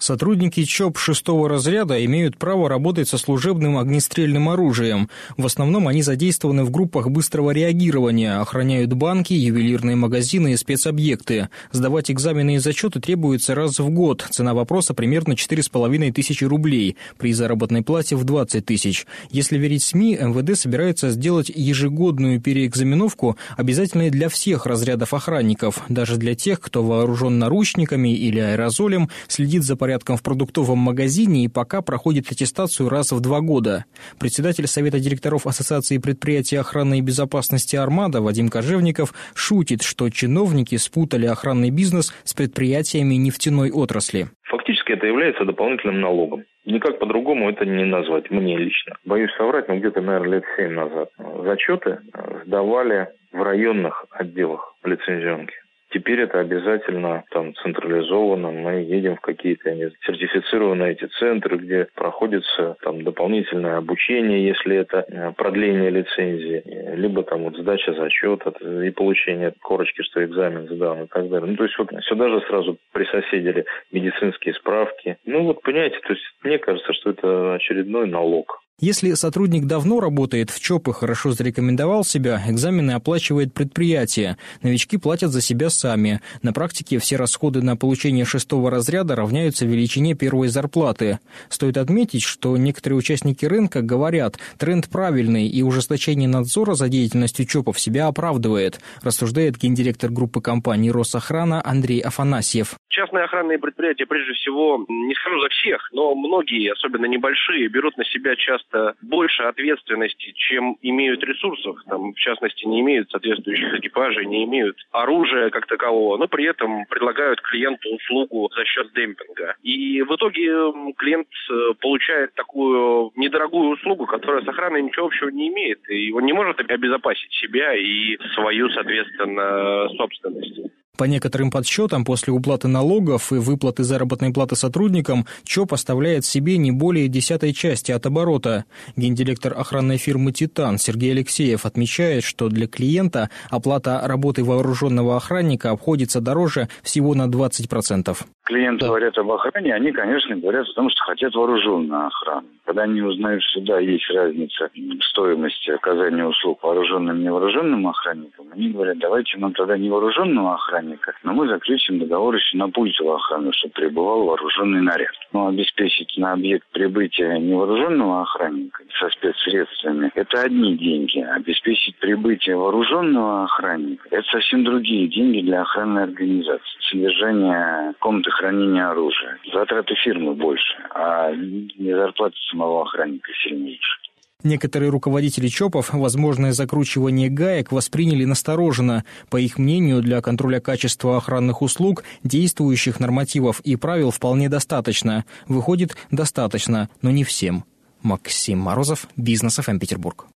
Сотрудники ЧОП 6-го разряда имеют право работать со служебным огнестрельным оружием. В основном они задействованы в группах быстрого реагирования, охраняют банки, ювелирные магазины и спецобъекты. Сдавать экзамены и зачеты требуется раз в год. Цена вопроса примерно 4500 рублей, при заработной плате в 20 тысяч. Если верить СМИ, МВД собирается сделать ежегодную переэкзаменовку, обязательной для всех разрядов охранников, даже для тех, кто вооружен наручниками или аэрозолем, следит за порядком в продуктовом магазине и пока проходит аттестацию раз в 2 года. Председатель Совета директоров Ассоциации предприятий охраны и безопасности «Армада» Вадим Кожевников шутит, что чиновники спутали охранный бизнес с предприятиями нефтяной отрасли. Фактически это является дополнительным налогом. Никак по-другому это не назвать, мне лично. Боюсь соврать, но где-то, наверное, лет 7 назад зачеты сдавали в районных отделах лицензионки. Теперь это обязательно там централизовано. Мы едем в какие-то сертифицированные эти центры, где проходится там дополнительное обучение, если это продление лицензии, либо там сдача зачета и получение корочки, что экзамен сдан и так далее. То есть сюда же сразу присоседили медицинские справки. Понимаете, то есть мне кажется, что это очередной налог. Если сотрудник давно работает в ЧОП и хорошо зарекомендовал себя, экзамены оплачивает предприятие. Новички платят за себя сами. На практике все расходы на получение 6-го разряда равняются величине первой зарплаты. Стоит отметить, что некоторые участники рынка говорят, тренд правильный и ужесточение надзора за деятельностью ЧОПов себя оправдывает, рассуждает гендиректор группы компаний «Росохрана» Андрей Афанасьев. Частные охранные предприятия, прежде всего, не скажу за всех, но многие, особенно небольшие, берут на себя часто больше ответственности, чем имеют ресурсов. В частности, не имеют соответствующих экипажей, не имеют оружия как такового, но при этом предлагают клиенту услугу за счет демпинга. И в итоге клиент получает такую недорогую услугу, которая с охраной ничего общего не имеет. И он не может обезопасить себя и свою, соответственно, собственность. По некоторым подсчетам, после уплаты налогов и выплаты заработной платы сотрудникам, ЧОП оставляет себе не более 10 части от оборота. Гендиректор охранной фирмы «Титан» Сергей Алексеев отмечает, что для клиента оплата работы вооруженного охранника обходится дороже всего на 20%. Клиенты говорят об охране, они, конечно, говорят о том, что хотят вооруженную охрану. Когда они узнают, что да, есть разница в стоимости оказания услуг вооруженным и невооруженным охранникам, они говорят, давайте нам тогда невооруженного охранника, но мы заключим договор еще на пульте охраны, чтобы прибывал вооруженный наряд. Но обеспечить на объект прибытия невооруженного охранника со спецсредствами – это одни деньги. Обеспечить прибытие вооруженного охранника – это совсем другие деньги для охранной организации. Содержание комнаты хранения оружия. Затраты фирмы больше, а зарплата самого охранника сильнее. Некоторые руководители ЧОПов возможное закручивание гаек восприняли настороженно. По их мнению, для контроля качества охранных услуг действующих нормативов и правил вполне достаточно. Выходит, достаточно, но не всем. Максим Морозов, Бизнес ФМ Петербург.